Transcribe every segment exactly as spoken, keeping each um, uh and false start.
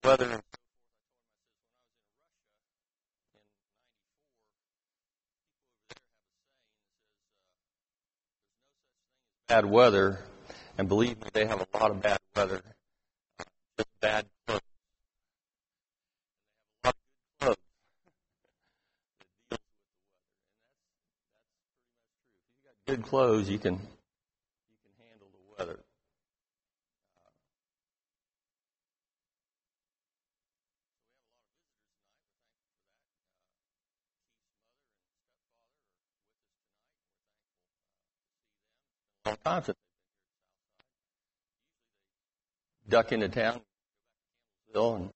weather and bad weather, and believe me, they have a lot of bad weather. Just bad clothes. A lot of good clothes that deals with the weather, and that's that's pretty much true. If you got good clothes, you can you can handle the weather. Long time since duck into town, and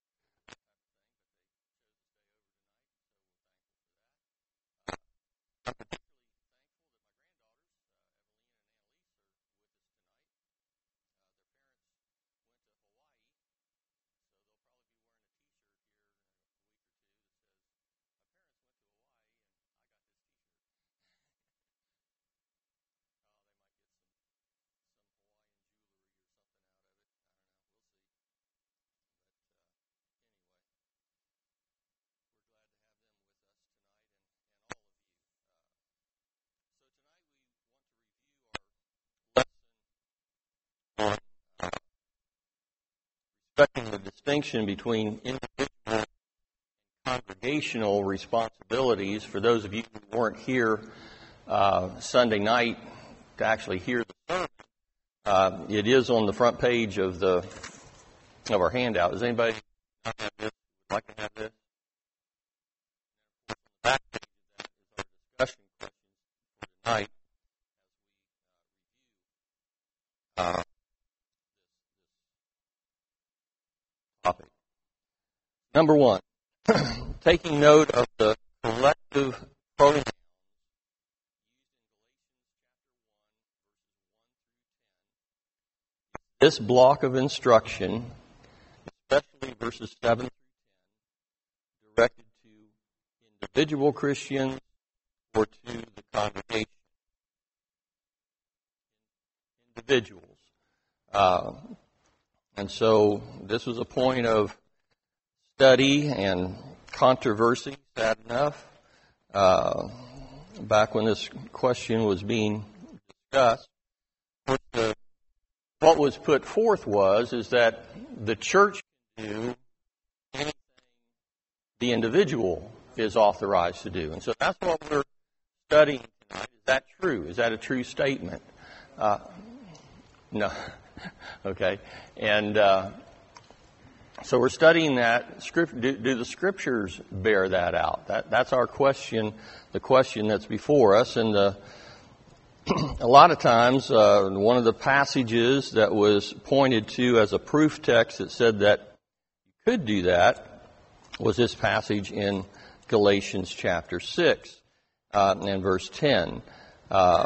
respecting the distinction between individual and congregational responsibilities. For those of you who weren't here uh, Sunday night to actually hear the sermon, uh, it is on the front page of the of our handout. Does anybody not have this? Would like to have this? The back page of that is our discussion questions for tonight. Uh, topic. Number one, taking note of the collective pronouns. This block of instruction, especially verses seven through ten, directed to individual Christians or to the congregation. Individuals. Uh, and so this was a point of study and controversy, sad enough, uh, back when this question was being discussed. What, the, what was put forth was is that the church can do anything the individual is authorized to do. And so that's what we're studying tonight. Is that true? Is that a true statement? Uh, no. Okay. And uh, so we're studying that. Do, do the Scriptures bear that out? That, that's our question, the question that's before us. And the, a lot of times, uh, one of the passages that was pointed to as a proof text that said that you could do that was this passage in Galatians chapter six uh, and verse ten. Uh,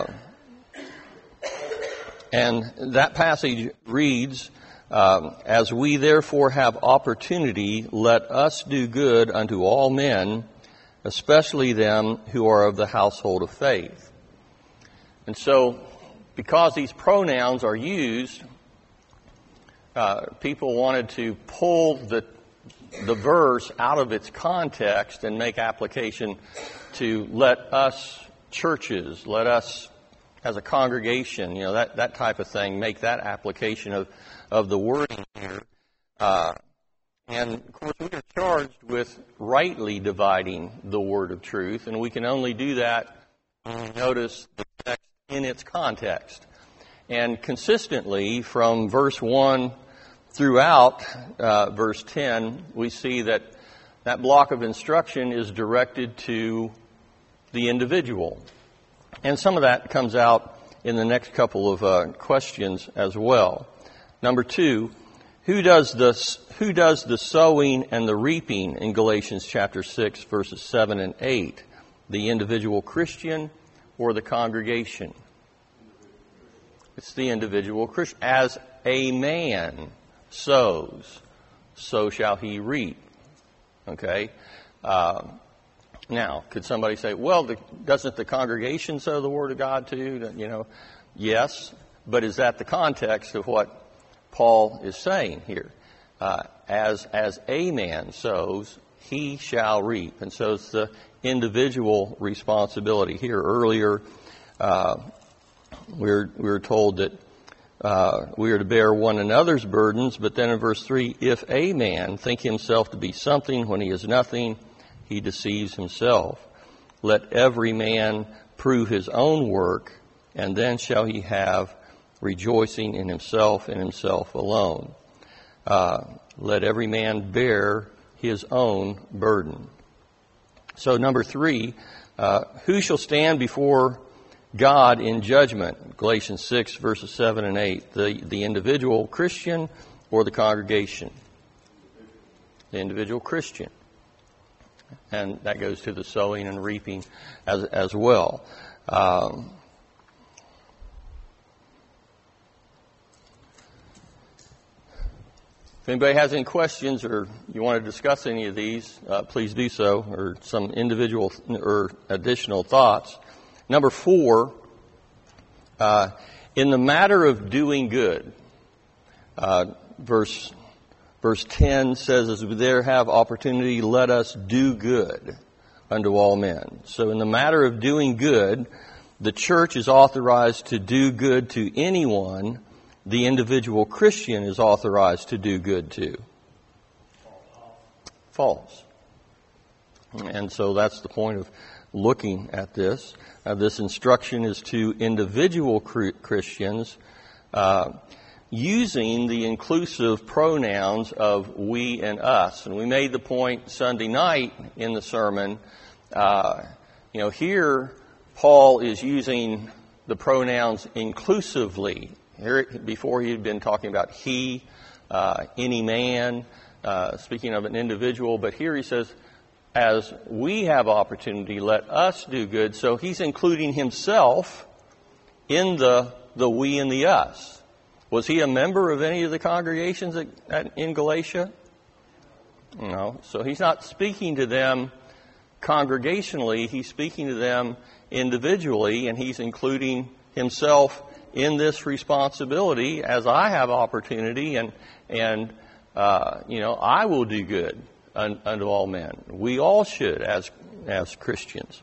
and that passage reads, Um, as we therefore have opportunity, let us do good unto all men, especially them who are of the household of faith. And so, because these pronouns are used, uh, people wanted to pull the the verse out of its context and make application to let us churches, let us as a congregation, you know, that, that type of thing, make that application of of the wording here. Uh, and, of course, we are charged with rightly dividing the word of truth, and we can only do that when we notice the text in its context. And consistently, from verse one throughout uh, verse ten, we see that that block of instruction is directed to the individual. And some of that comes out in the next couple of uh, questions as well. Number two, who does the who does the sowing and the reaping in Galatians chapter six, verses seven and eight? The individual Christian or the congregation? It's the individual Christian. As a man sows, so shall he reap. Okay? Uh, now, could somebody say, well, the, doesn't the congregation sow the Word of God too? You know, yes, but is that the context of what Paul is saying here? uh, as as a man sows, he shall reap. And so it's the individual responsibility. Here earlier, uh, we were, we were told that uh, we are to bear one another's burdens, but then in verse three, if a man think himself to be something when he is nothing, he deceives himself. Let every man prove his own work, and then shall he have rejoicing in himself and himself alone. Uh, let every man bear his own burden. So number three, uh, who shall stand before God in judgment? Galatians six, verses seven and eight. The, the individual Christian or the congregation? The individual Christian. And that goes to the sowing and reaping as, as well. Um, If anybody has any questions or you want to discuss any of these, uh, please do so, or some individual th- or additional thoughts. Number four, uh, in the matter of doing good, uh, verse verse ten says, as we there have opportunity, let us do good unto all men. So in the matter of doing good, the church is authorized to do good to anyone the individual Christian is authorized to do good to. False. And so that's the point of looking at this. Uh, this instruction is to individual Christians uh, using the inclusive pronouns of we and us. And we made the point Sunday night in the sermon. Uh, you know, here Paul is using the pronouns inclusively. Here, before he had been talking about he, uh, any man, uh, speaking of an individual, but here he says, as we have opportunity, let us do good. So he's including himself in the the we and the us. Was he a member of any of the congregations at, at, in Galatia? No. So he's not speaking to them congregationally. He's speaking to them individually, and he's including himself in this responsibility as I have opportunity, and and uh, you know I will do good un, unto all men. We all should as as Christians.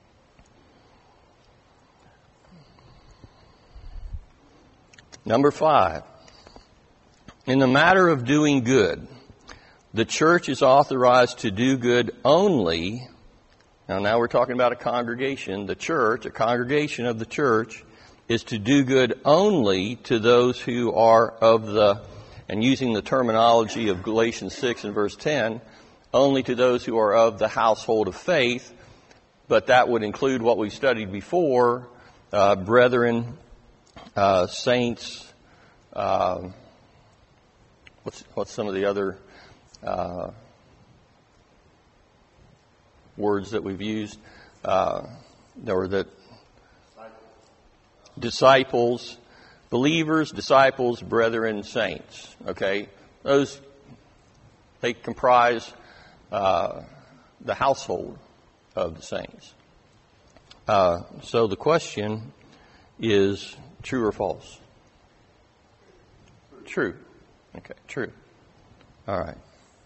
Number five, in the matter of doing good, the church is authorized to do good only. Now, now we're talking about a congregation. The church, a congregation of the church, is to do good only to those who are of the, and using the terminology of Galatians six and verse ten, only to those who are of the household of faith, but that would include what we studied before, uh, brethren, uh, saints, uh, what's, what's some of the other uh, words that we've used? Uh, there were that disciples, believers, disciples, brethren, saints. Okay, those they comprise uh, the household of the saints. Uh, so the question is true or false? True. Okay, true. All right.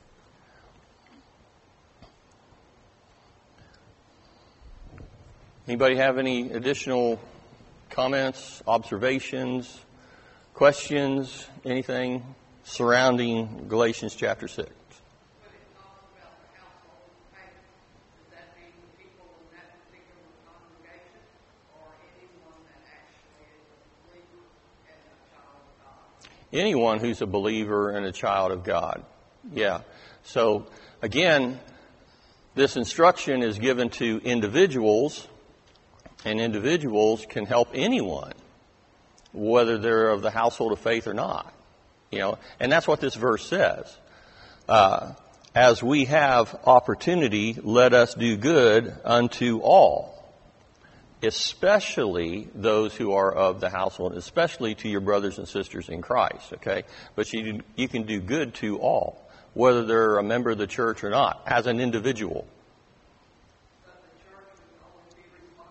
Anybody have any additional comments, observations, questions, anything surrounding Galatians chapter six? When it talks about the household of faith, does that mean people in that particular congregation or anyone that actually is a believer and a child of God? Anyone who's a believer and a child of God. Yeah. So, again, this instruction is given to individuals, and individuals can help anyone, whether they're of the household of faith or not. You know, and that's what this verse says. Uh, as we have opportunity, let us do good unto all, especially those who are of the household, especially to your brothers and sisters in Christ. Okay, but you you can do good to all, whether they're a member of the church or not, as an individual.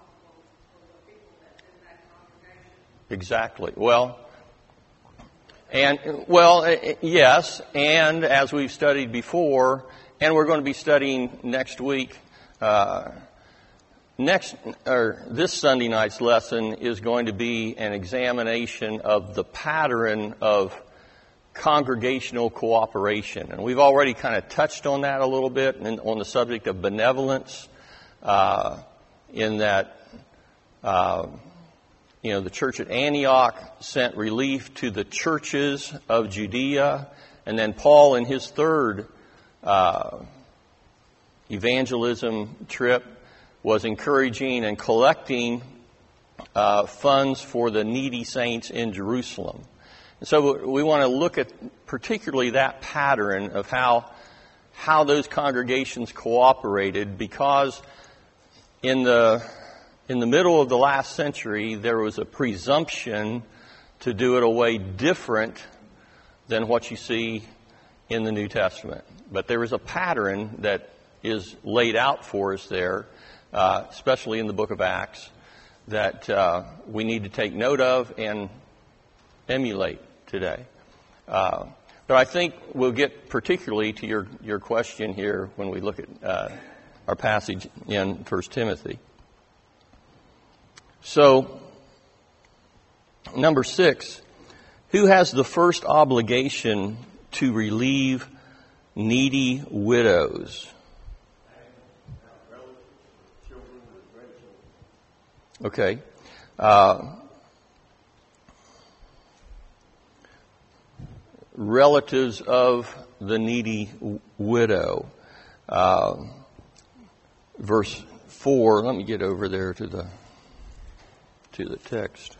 Exactly. Well, And, well, yes, and as we've studied before, and we're going to be studying next week, uh, next, or this Sunday night's lesson is going to be an examination of the pattern of congregational cooperation. And we've already kind of touched on that a little bit in, on the subject of benevolence, uh, in that, uh, you know, the church at Antioch sent relief to the churches of Judea, and then Paul in his third uh, evangelism trip was encouraging and collecting uh, funds for the needy saints in Jerusalem. And so we want to look at particularly that pattern of how how those congregations cooperated, because in the in the middle of the last century there was a presumption to do it a way different than what you see in the New Testament. But there is a pattern that is laid out for us there, uh, especially in the book of Acts, that uh, we need to take note of and emulate today. Uh, but I think we'll get particularly to your, your question here when we look at uh, our passage in First Timothy. So, number six, who has the first obligation to relieve needy widows? Okay. Uh, relatives of the needy widow. Uh, verse four, let me get over there to the to the text.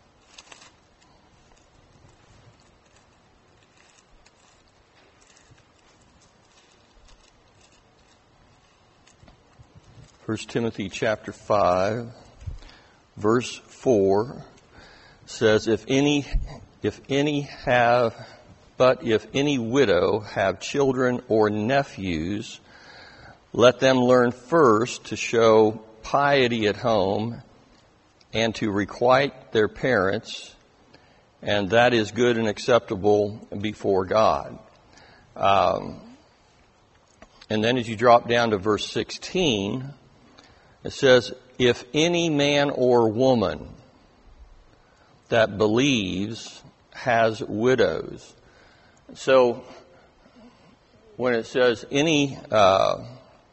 First Timothy chapter five, verse four says, if any if any have but if any widow have children or nephews, let them learn first to show piety at home and to requite their parents, and that is good and acceptable before God. Um, and then as you drop down to verse sixteen, it says, if any man or woman that believes has widows. So when it says any uh,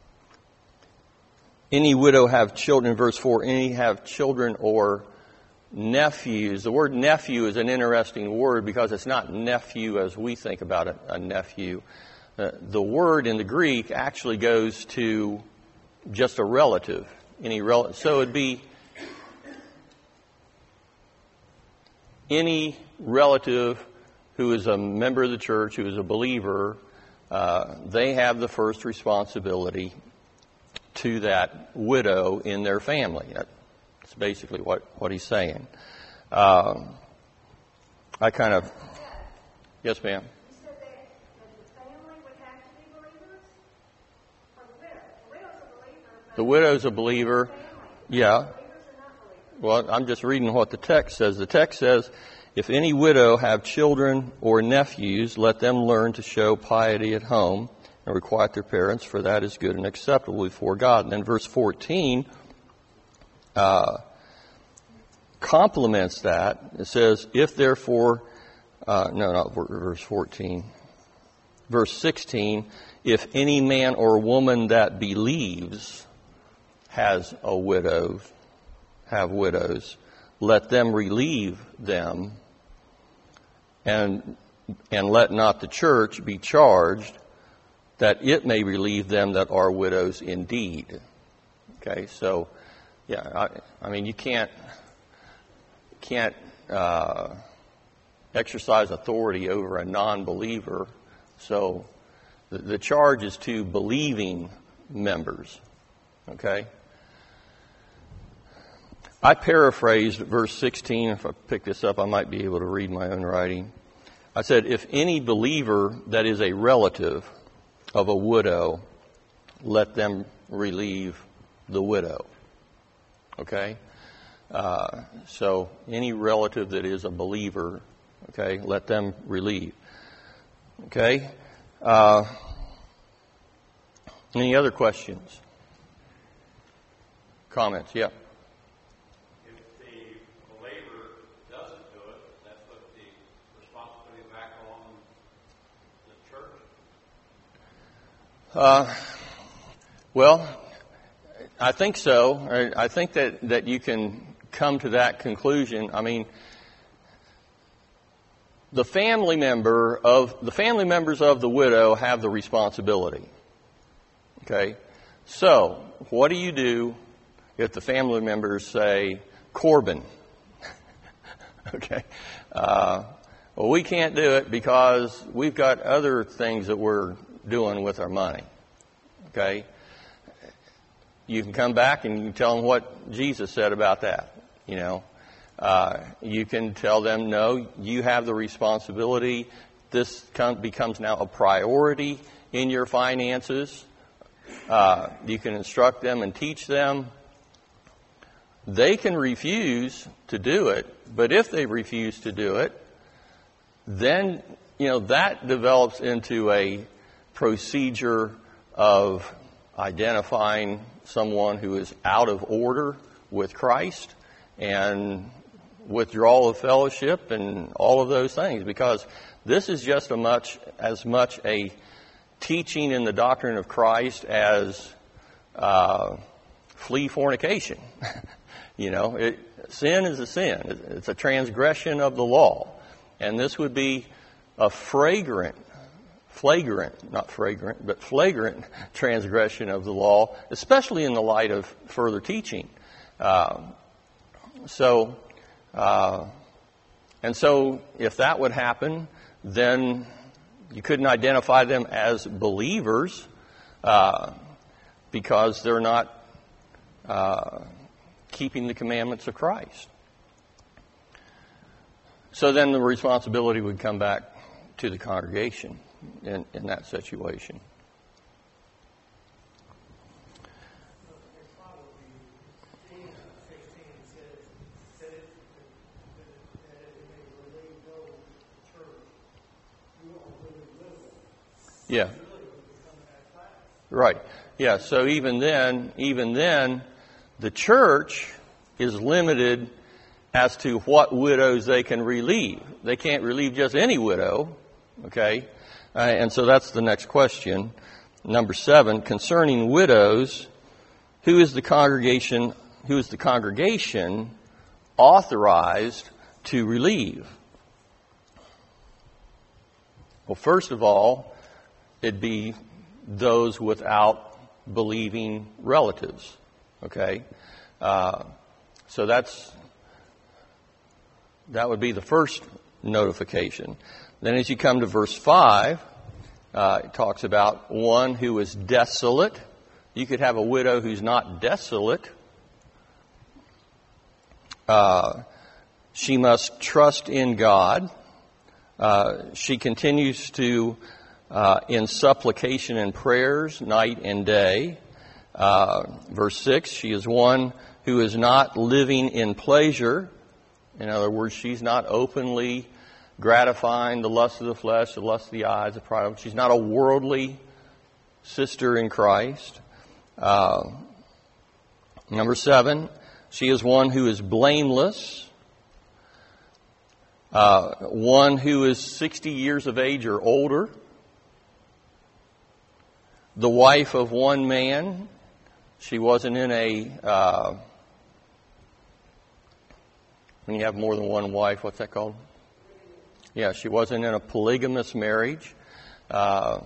any widow have children, in verse four, any have children or nephews. The word nephew is an interesting word because it's not nephew as we think about it, a nephew. Uh, the word in the Greek actually goes to just a relative. Any rel- so it'd be any relative who is a member of the church, who is a believer. Uh, they have the first responsibility to that widow in their family. That's basically what, what he's saying. Uh, I kind of, yes, ma'am. You said that the family would have to be believers? Or the widow? The widow's a believer. The widow's a believer. Family. Yeah. Believers or not believers? Well, I'm just reading what the text says. The text says, if any widow have children or nephews, let them learn to show piety at home and requite their parents, for that is good and acceptable before God. And then verse fourteen uh, complements that. It says, if therefore, uh, no, not verse fourteen, verse sixteen, if any man or woman that believes has a widow, have widows, let them relieve them, and and let not the church be charged, that it may relieve them that are widows indeed. Okay, so yeah, I, I mean you can't can't uh, exercise authority over a non-believer. So the, the charge is to believing members. Okay. I paraphrased verse sixteen. If I pick this up, I might be able to read my own writing. I said, if any believer that is a relative of a widow, let them relieve the widow. Okay? Uh, so any relative that is a believer, Okay, let them relieve. Okay. Uh, any other questions? Comments? Yeah. If the believer doesn't do it, that's put the responsibility back on the church? Uh, well, I think so. I think that, that you can come to that conclusion. I mean, the family member of the family members of the widow have the responsibility. Okay? So, what do you do if the family members say, Corbin? Okay? Uh, well, we can't do it because we've got other things that we're doing with our money. Okay? You can come back and you can tell them what Jesus said about that. You know, uh, you can tell them, no, you have the responsibility. This com- becomes now a priority in your finances. Uh, you can instruct them and teach them. They can refuse to do it, but if they refuse to do it, then, you know, that develops into a procedure of identifying someone who is out of order with Christ and withdrawal of fellowship and all of those things, because this is just a much as much a teaching in the doctrine of Christ as uh, flee fornication. You know, it, sin is a sin. It's a transgression of the law, and this would be a fragrant, flagrant, not fragrant, but flagrant transgression of the law, especially in the light of further teaching. Uh, So, uh, and so if that would happen, then you couldn't identify them as believers uh, because they're not uh, keeping the commandments of Christ. So then the responsibility would come back to the congregation in, in that situation. Yeah. Right. Yeah. So even then, even then, the church is limited as to what widows they can relieve. They can't relieve just any widow. Okay. Uh, and so that's the next question. Number seven, concerning widows, who is the congregation, who is the congregation authorized to relieve? Well, first of all, it'd be those without believing relatives. Okay? Uh, so that's, that would be the first notification. Then as you come to verse five, uh, it talks about one who is desolate. You could have a widow who's not desolate. Uh, she must trust in God. Uh, she continues to Uh, in supplication and prayers night and day. Uh, verse six, she is one who is not living in pleasure. In other words, she's not openly gratifying the lust of the flesh, the lust of the eyes, the pride of. She's not a worldly sister in Christ. Uh, number seven, she is one who is blameless. Uh, one who is sixty years of age or older. The wife of one man. She wasn't in a, uh, when you have more than one wife, what's that called? Yeah, she wasn't in a polygamous marriage. Uh,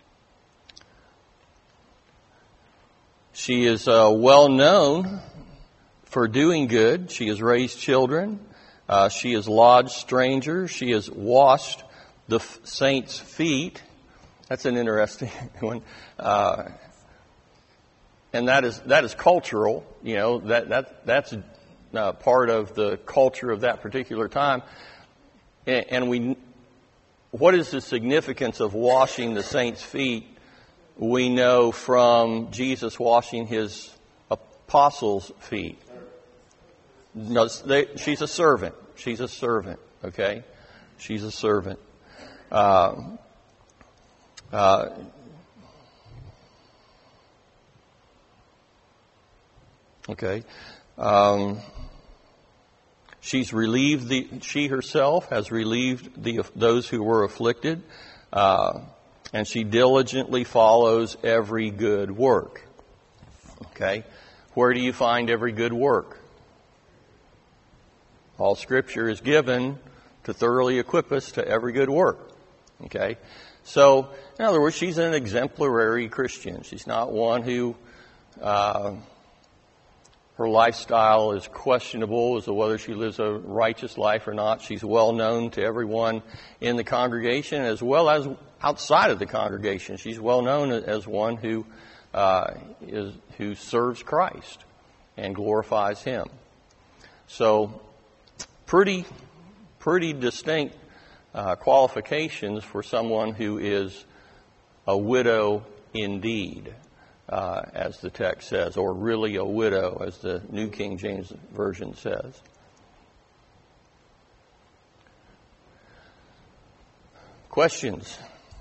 she is uh, well known for doing good. She has raised children. Uh, she has lodged strangers. She has washed the f- saints' feet. That's an interesting one, uh, and that is that is cultural. You know that that that's uh, part of the culture of that particular time. And, and we, what is the significance of washing the saints' feet? We know from Jesus washing his apostles' feet. No, they, she's a servant. She's a servant. Okay, She's a servant. Uh, uh, okay. Um, she's relieved the. She herself has relieved the those who were afflicted, uh, and she diligently follows every good work. Okay. Where do you find every good work? All Scripture is given to thoroughly equip us to every good work. Okay? So, in other words, she's an exemplary Christian. She's not one who uh, her lifestyle is questionable as to whether she lives a righteous life or not. She's well known to everyone in the congregation as well as outside of the congregation. She's well known as one who uh, is who serves Christ and glorifies Him. So, pretty, pretty distinct uh, qualifications for someone who is a widow indeed, uh, as the text says, or really a widow, as the New King James Version says. Questions?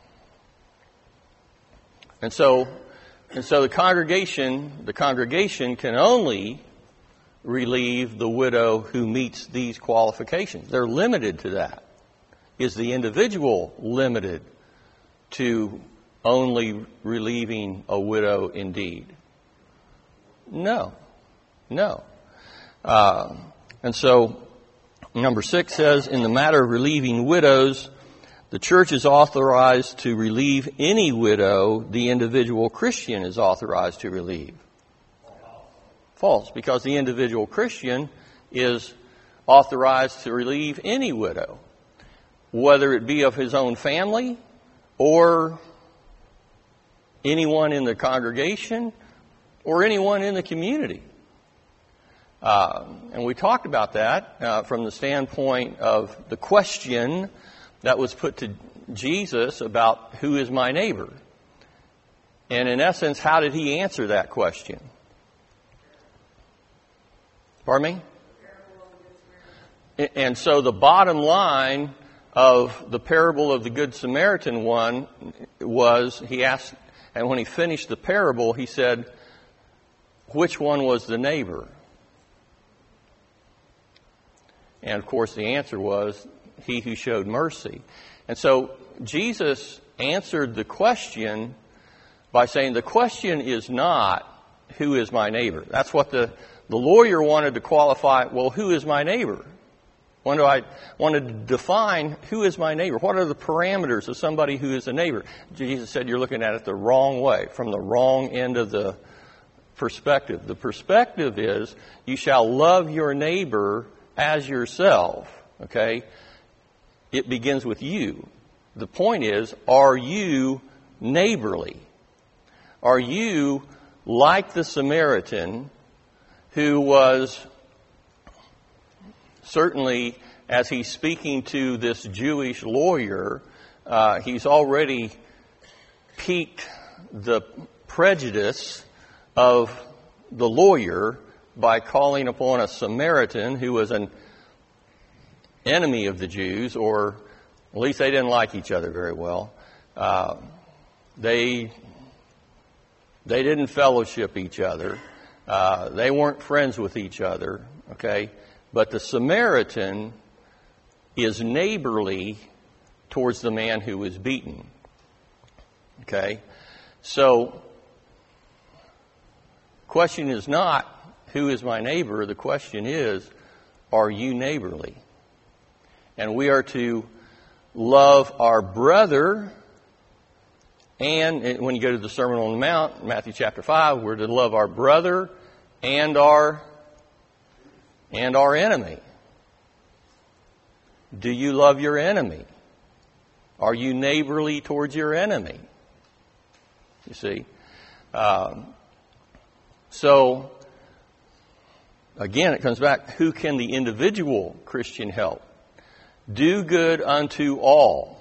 And so, and so the congregation, the congregation can only relieve the widow who meets these qualifications. They're limited to that. Is the individual limited to only relieving a widow indeed? No. No. Uh, and so, number six says, in the matter of relieving widows, the church is authorized to relieve any widow the individual Christian is authorized to relieve. False, because the individual Christian is authorized to relieve any widow, whether it be of his own family or anyone in the congregation or anyone in the community. Uh, and we talked about that uh, from the standpoint of the question that was put to Jesus about who is my neighbor. And in essence, how did he answer that question? Pardon me? And so the bottom line of the parable of the Good Samaritan one was, he asked, and when he finished the parable, he said, which one was the neighbor? And of course the answer was, he who showed mercy. And so Jesus answered the question by saying, the question is not, who is my neighbor? That's what the, the lawyer wanted to qualify, well, who is my neighbor? When do I wanted to define who is my neighbor? What are the parameters of somebody who is a neighbor? Jesus said you're looking at it the wrong way, from the wrong end of the perspective. The perspective is you shall love your neighbor as yourself. Okay? It begins with you. The point is, are you neighborly? Are you like the Samaritan who was certainly, as he's speaking to this Jewish lawyer, uh, he's already piqued the prejudice of the lawyer by calling upon a Samaritan who was an enemy of the Jews, or at least they didn't like each other very well. Uh, they they didn't fellowship each other. Uh, they weren't friends with each other. Okay, but the Samaritan is neighborly towards the man who was beaten. Okay, so question is not who is my neighbor. The question is, are you neighborly? And we are to love our brother, and when you go to the Sermon on the Mount, Matthew chapter five, we're to love our brother and our and our enemy. Do you love your enemy? Are you neighborly towards your enemy? You see? Um, so, again, it comes back, who can the individual Christian help? Do good unto all.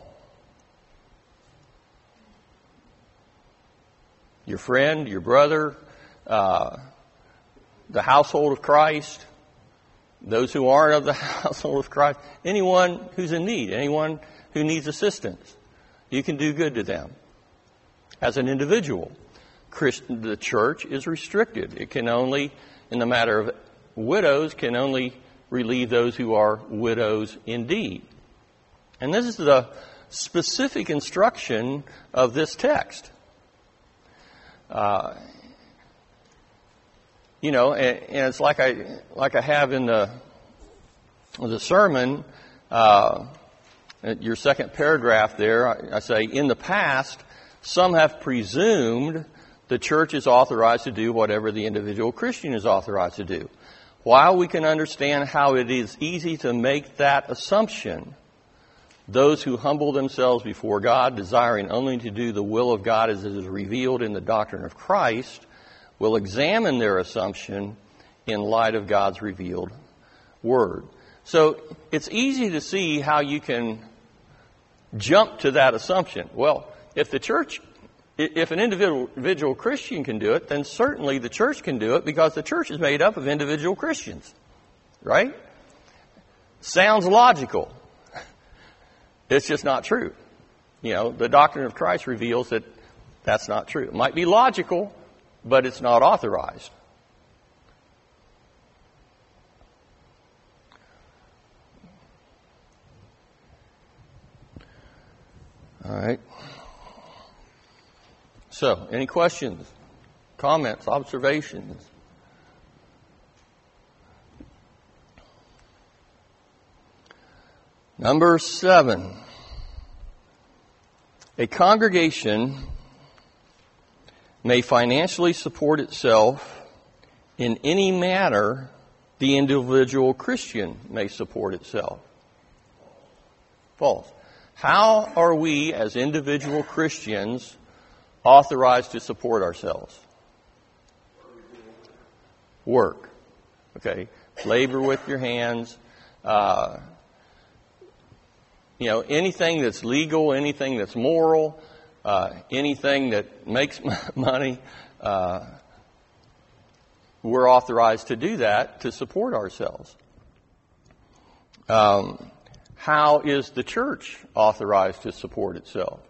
Your friend, your brother, uh, the household of Christ, those who aren't of the household of Christ, anyone who's in need, anyone who needs assistance. You can do good to them. As an individual, Christian, the church is restricted. It can only, in the matter of widows, can only relieve those who are widows indeed. And this is the specific instruction of this text. Uh, you know, and, and it's like I like I have in the the sermon. Uh, your second paragraph there, I, I say, in the past, some have presumed the church is authorized to do whatever the individual Christian is authorized to do. While we can understand how it is easy to make that assumption, those who humble themselves before God, desiring only to do the will of God as it is revealed in the doctrine of Christ, will examine their assumption in light of God's revealed Word. So it's easy to see how you can jump to that assumption. Well, if the church, if an individual, individual Christian can do it, then certainly the church can do it, because the church is made up of individual Christians. Right? Sounds logical. It's just not true. You know, the doctrine of Christ reveals that that's not true. It might be logical, but it's not authorized. All right. So, any questions, comments, observations? Number seven. A congregation may financially support itself in any manner the individual Christian may support itself. False. How are we as individual Christians authorized to support ourselves? Work. Okay. Labor with your hands. Uh, you know, anything that's legal, anything that's moral, uh, anything that makes money, uh, we're authorized to do that to support ourselves. Um, how is the church authorized to support itself?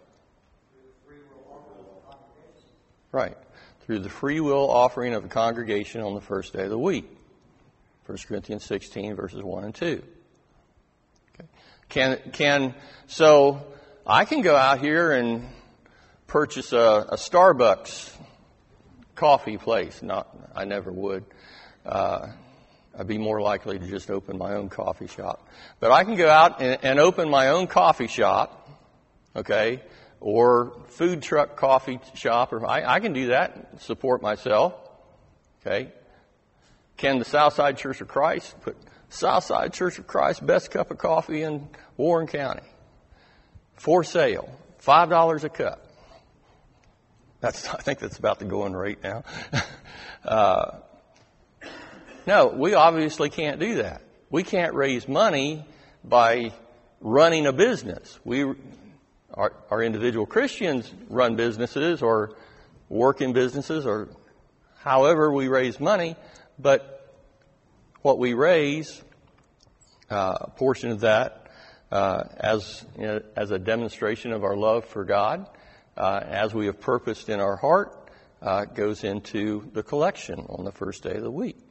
Right. Through the free will offering of the congregation on the first day of the week. First Corinthians sixteen, verses one and two. Okay. Can, can, so I can go out here and purchase a, a Starbucks coffee place. Not, I never would. Uh, I'd be more likely to just open my own coffee shop. But I can go out and, and open my own coffee shop, okay, or food truck coffee shop, or I, I can do that and support myself, okay. Can the Southside Church of Christ put Southside Church of Christ best cup of coffee in Warren County for sale, five dollars a cup? That's I think that's about the going rate now. uh, no, we obviously can't do that. We can't raise money by running a business. We Our, our individual Christians run businesses or work in businesses or however we raise money, but what we raise, uh, a portion of that, uh, as you know, as a demonstration of our love for God, uh, as we have purposed in our heart, uh, goes into the collection on the first day of the week.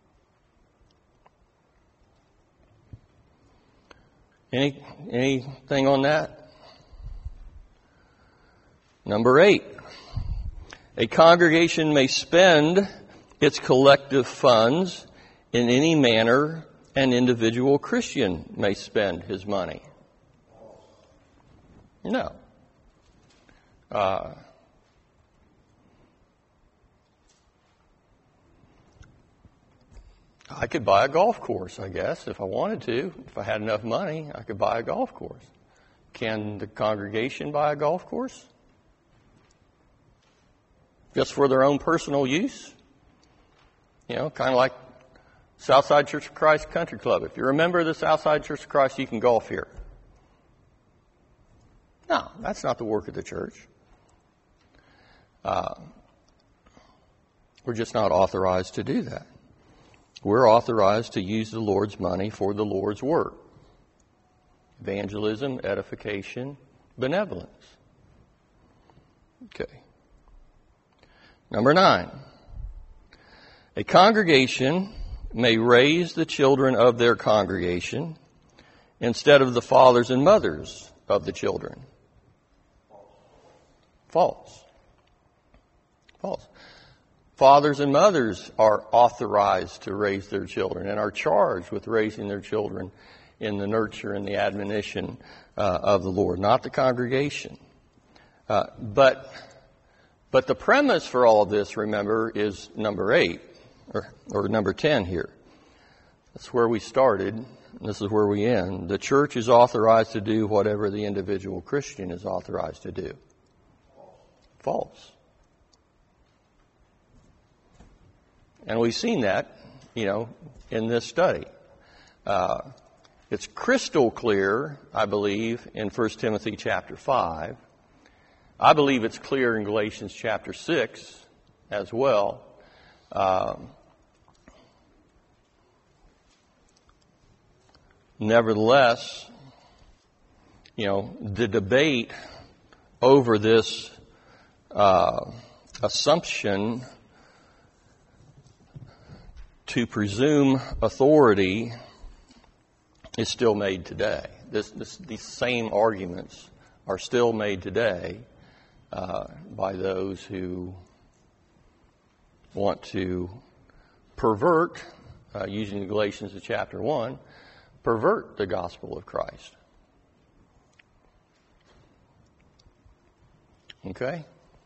Any anything on that? Number eight, a congregation may spend its collective funds in any manner an individual Christian may spend his money. No. Uh, I could buy a golf course, I guess, if I wanted to. If I had enough money, I could buy a golf course. Can the congregation buy a golf course? Just for their own personal use? You know, kind of like Southside Church of Christ Country Club. If you're a member of the Southside Church of Christ, you can golf here. No, that's not the work of the church. Uh, we're just not authorized to do that. We're authorized to use the Lord's money for the Lord's work. Evangelism, edification, benevolence. Okay. Number nine. A congregation may raise the children of their congregation instead of the fathers and mothers of the children. False. False. Fathers and mothers are authorized to raise their children and are charged with raising their children in the nurture and the admonition uh, of the Lord, not the congregation. Uh, but but the premise for all of this, remember, is number eight, or, or number ten here. That's where we started, and this is where we end. The church is authorized to do whatever the individual Christian is authorized to do. False. And we've seen that, you know, in this study. Uh, it's crystal clear, I believe, in First Timothy chapter five. I believe it's clear in Galatians chapter six as well. Um, nevertheless, you know, the debate over this uh, assumption to presume authority is still made today. This, this, these same arguments are still made today uh, by those who want to pervert, uh, using the Galatians of chapter one, pervert the gospel of Christ. Okay?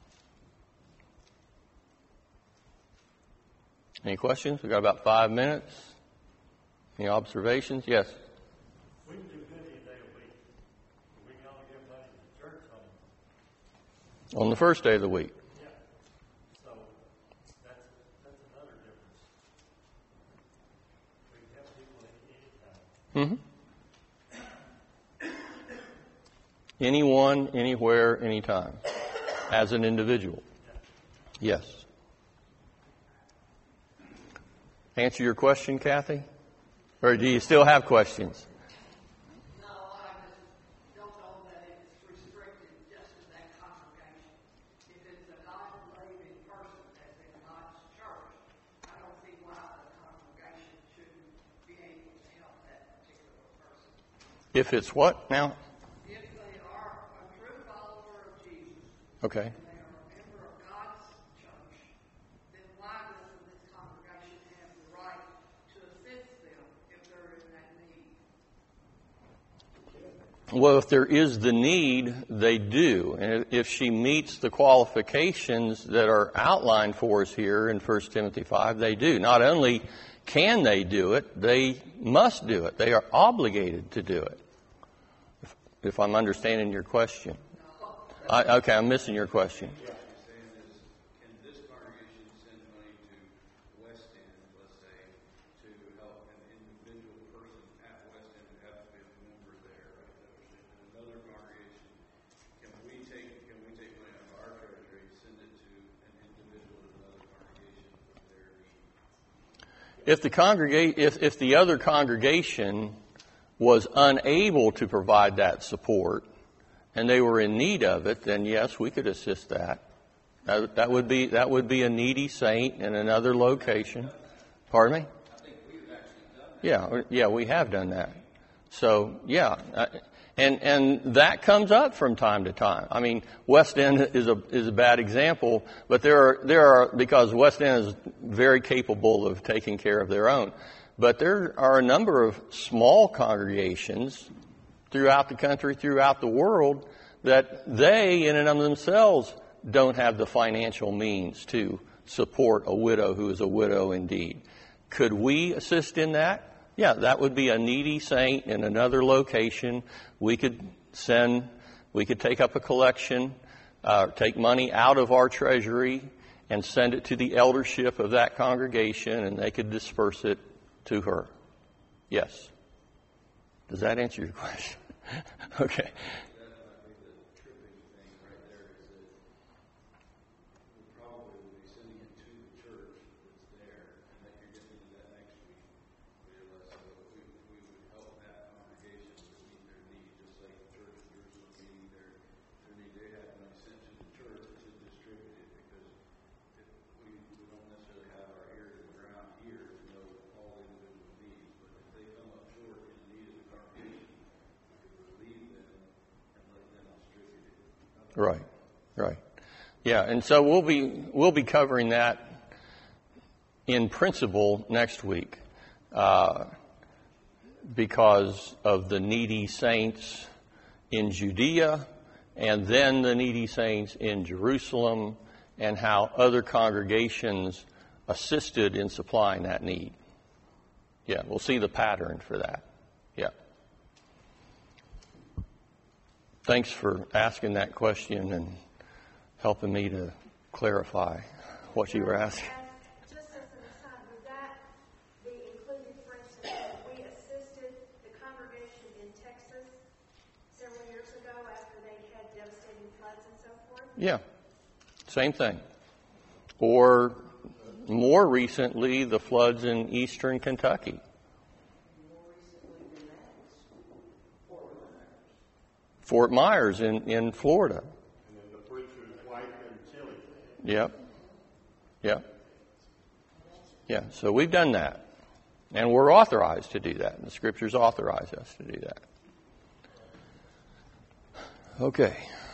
Any questions? We've got about five minutes. Any observations? Yes? We can do fifty a day a week. We can only give money to the church on, On the first day of the week. yeah. So that's, that's another difference. We can help people at any time. Mm-hmm. Anyone, anywhere, anytime. As an individual. Yes. Answer your question, Kathy? Or do you still have questions? No, I just don't know that it's restricted just to that congregation. If it's a non-believing person that's in God's church, I don't see why the congregation shouldn't be able to help that particular person. If it's what now? If they are a true follower of Jesus, Okay. and they are a member of God's church, then why doesn't this congregation have the right to assist them if they're in that need? Well, if there is the need, they do. And if she meets the qualifications that are outlined for us here in First Timothy five, they do. Not only can they do it, they must do it. They are obligated to do it. If, if I'm understanding your question. I, okay, I'm missing your question. What you're saying is, can this congregation send money to West End, let's say, to help an individual person at West End who happens to be a member there, right? And another congregation, can we take can we take money out of our treasury, send it to an individual in another congregation for their need? If the congregate, if, if the other congregation was unable to provide that support, and they were in need of it, then yes, we could assist that. That, that would be that would be a needy saint in another location. Pardon me? I think we've actually done that. Yeah, yeah, we have done that. So yeah, uh, and and that comes up from time to time. I mean, West End is a is a bad example, but there are there are because West End is very capable of taking care of their own. But there are a number of small congregations throughout the country, throughout the world, that they in and of themselves don't have the financial means to support a widow who is a widow indeed. Could we assist in that? Yeah, that would be a needy saint in another location. We could send, we could take up a collection, uh, take money out of our treasury and send it to the eldership of that congregation, and they could disperse it to her. Yes. Does that answer your question? Okay. That might be the tripping thing right there is that we probably will be sending it to the church that's there, and that you're getting into that next week. Right, right. Yeah, and so we'll be we'll be covering that in principle next week uh, because of the needy saints in Judea and then the needy saints in Jerusalem and how other congregations assisted in supplying that need. Yeah, we'll see the pattern for that. Yeah. Thanks for asking that question and helping me to clarify what you were asking. Just as an aside, would that be included, for instance, when we assisted the congregation in Texas several years ago after they had devastating floods and so forth? Yeah, same thing. Or more recently, the floods in eastern Kentucky. Fort Myers in, in Florida. And then the preacher's wife in Chile. Yep. Yep. Yeah, so we've done that. And we're authorized to do that. The Scriptures authorize us to do that. Okay.